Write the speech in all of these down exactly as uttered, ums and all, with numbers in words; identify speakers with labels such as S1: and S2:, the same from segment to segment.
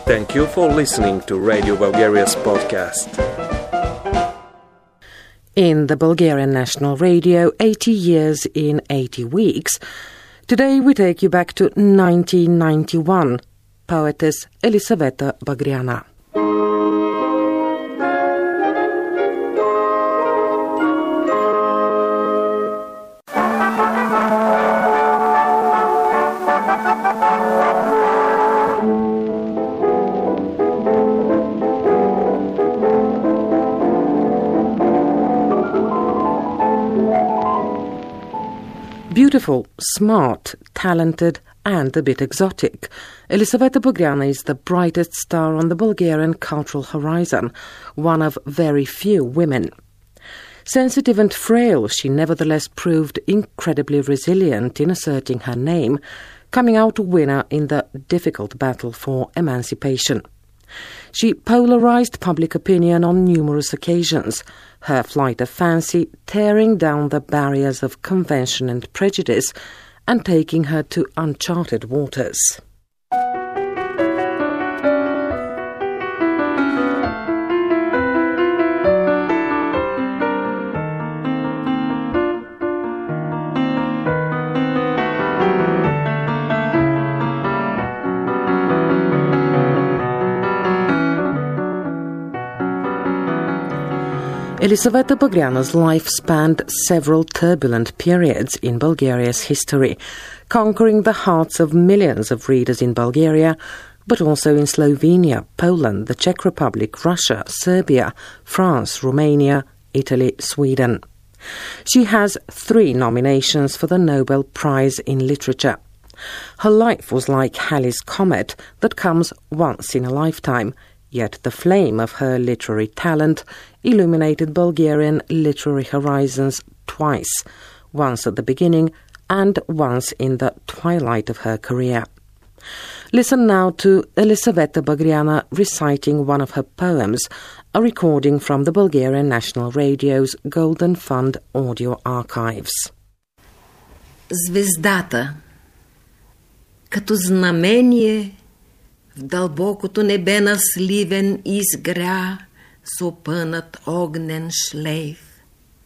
S1: Thank you for listening to Radio Bulgaria's podcast.
S2: In the Bulgarian National Radio, eighty years in eighty weeks, today we take you back to nineteen ninety-one. Poetess Elisaveta Bagriana. Beautiful, smart, talented, and a bit exotic, Elisaveta Bagriana is the brightest star on the Bulgarian cultural horizon, one of very few women. Sensitive and frail, she nevertheless proved incredibly resilient in asserting her name, coming out a winner in the difficult battle for emancipation. She polarized public opinion on numerous occasions, her flight of fancy tearing down the barriers of convention and prejudice and taking her to uncharted waters. Elisaveta Bagriana's life spanned several turbulent periods in Bulgaria's history, conquering the hearts of millions of readers in Bulgaria, but also in Slovenia, Poland, the Czech Republic, Russia, Serbia, France, Romania, Italy, Sweden. She has three nominations for the Nobel Prize in Literature. Her life was like Halley's Comet that comes once in a lifetime, yet the flame of her literary talent illuminated Bulgarian literary horizons twice, once at the beginning and once in the twilight of her career. Listen now to Elisaveta Bagriana reciting one of her poems, a recording from the Bulgarian National Radio's Golden Fund audio archives.
S3: Звездата, като знамение, в дълбокото небе на Сливен изгря с опънат огнен шлейф.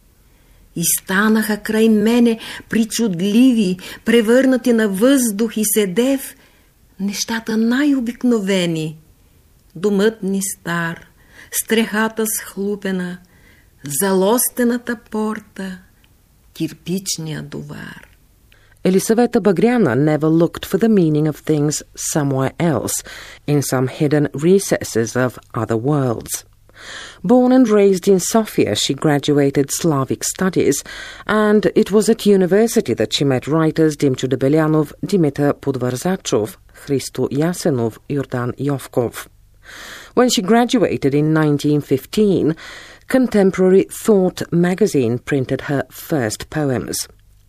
S3: И станаха край мене причудливи, превърнати на въздух и седев, нещата най-обикновени. Домът ни стар, стрехата схлупена, залостената порта, кирпичния довар.
S2: Elisaveta Bagriana never looked for the meaning of things somewhere else, in some hidden recesses of other worlds. Born and raised in Sofia, she graduated Slavic studies, and it was at university that she met writers Dimcho Debelyanov, Dimitar Podvarzachov, Hristo Yasenov, Jordan Yovkov. When she graduated in nineteen fifteen, Contemporary Thought magazine printed her first poems.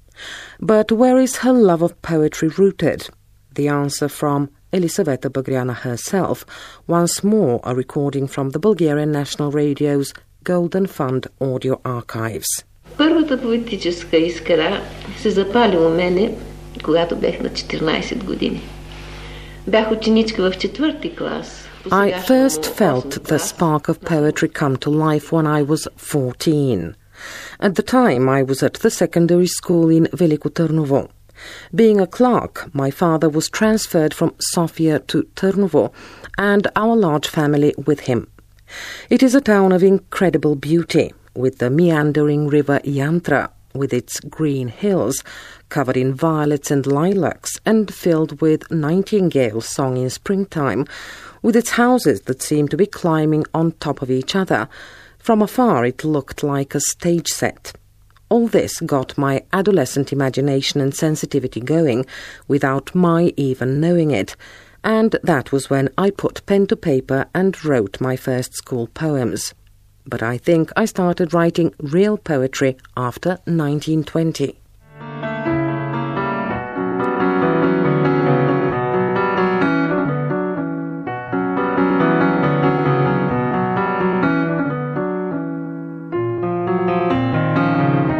S2: But where is her love of poetry rooted? The answer from Elisaveta Bagriana herself, once more a recording from the Bulgarian National Radio's Golden Fund audio archives.
S4: Първата поетическа искра се запали у мене, когато бях на четиринайсет години. Бях ученичка в четвърти клас.
S2: I first felt the spark of poetry come to life when I was fourteen. At the time, I was at the secondary school in Veliko Trnovo. Being a clerk, my father was transferred from Sofia to Trnovo, and our large family with him. It is a town of incredible beauty, with the meandering river Yantra, with its green hills, covered in violets and lilacs, and filled with nightingale song in springtime, with its houses that seemed to be climbing on top of each other. From afar it looked like a stage set. All this got my adolescent imagination and sensitivity going, without my even knowing it, and that was when I put pen to paper and wrote my first school poems. But I think I started writing real poetry after nineteen twenty.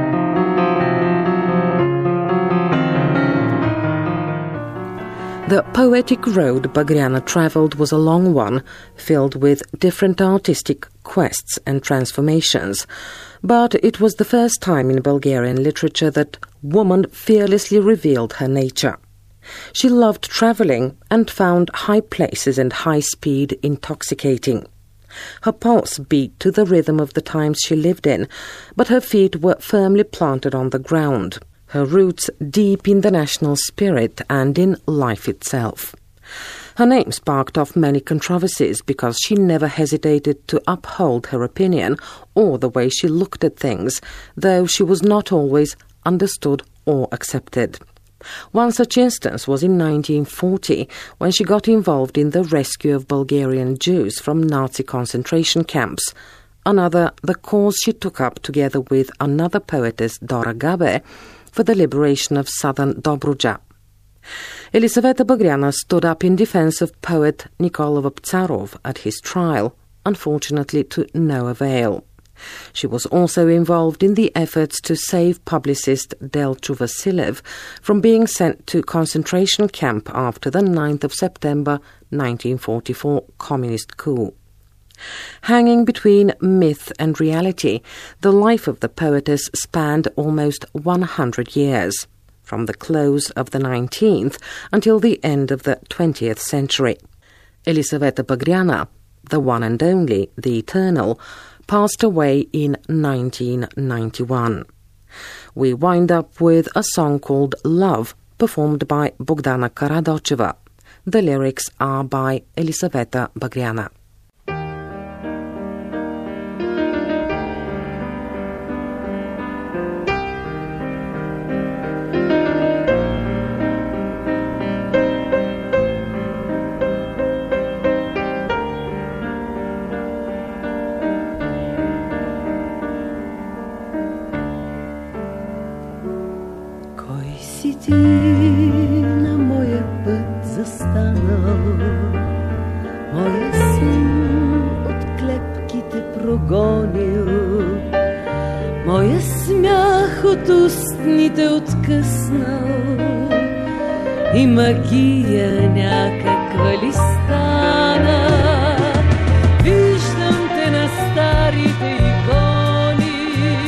S2: The poetic road Bagriana travelled was a long one, filled with different artistic quests and transformations. But it was the first time in Bulgarian literature that woman fearlessly revealed her nature. She loved travelling and found high places and high speed intoxicating. Her pulse beat to the rhythm of the times she lived in, but her feet were firmly planted on the ground, her roots deep in the national spirit and in life itself. Her name sparked off many controversies because she never hesitated to uphold her opinion or the way she looked at things, though she was not always understood or accepted. One such instance was in nineteen forty, when she got involved in the rescue of Bulgarian Jews from Nazi concentration camps. Another, the cause she took up together with another poetess, Dora Gabe, for the liberation of southern Dobruja. Elisaveta Bagriana stood up in defense of poet Nicola Vaptsarov at his trial, unfortunately to no avail. She was also involved in the efforts to save publicist Delchu Vasilev from being sent to concentration camp after the ninth of September nineteen forty-four communist coup. Hanging between myth and reality, the life of the poetess spanned almost one hundred years, from the close of the nineteenth until the end of the twentieth century. Elisaveta Bagriana, the one and only, the eternal, passed away in nineteen ninety-one. We wind up with a song called Love, performed by Bogdana Karadocheva. The lyrics are by Elisaveta Bagriana.
S5: Ти на моя път застанал, моя сън от клепките прогонил, моя смях от устните откъснал и магия някаква ли стана. Виждам те на старите икони,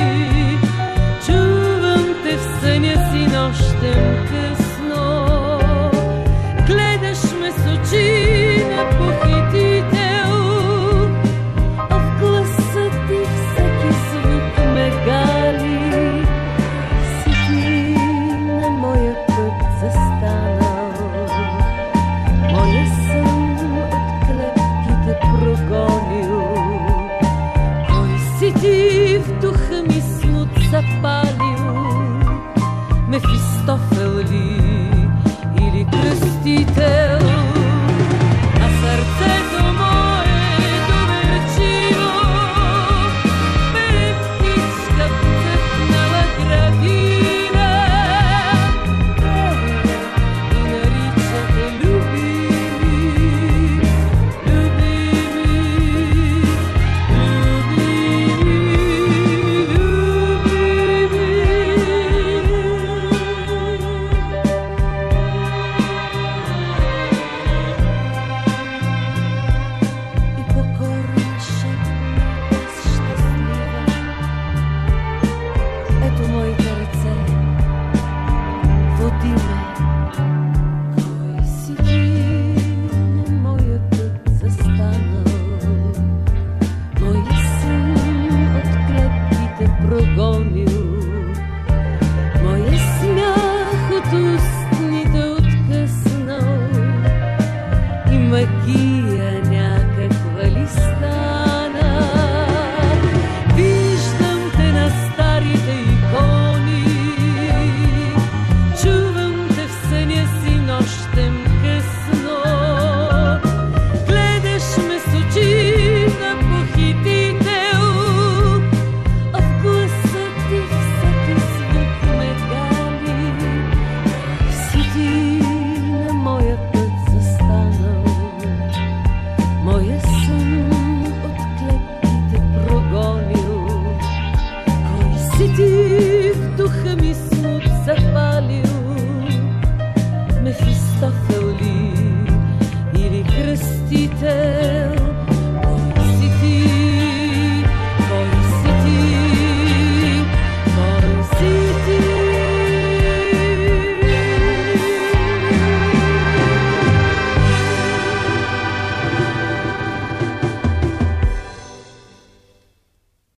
S5: чувам те в съня си нощем късно, гледаш ме с очи на похитител, а в гласа ти всеки звук ме гали. Си ти на моя път застанал, моя сън от клепките прогонил. Кой си ти в духа ми смут запалил? Мефистофел ли или кръстител? А сърцето мое доверчиво бере птичка цъкнала градина и нарича те любими, любими, любими, любими. Магия някаква ли стана? Виждам те на старите икони, чувам те в съня си нощем късно, гледаш ме с очи на похитител, а в гласа ти всеки звук ме гали. Си ти на моя път застанал, похитите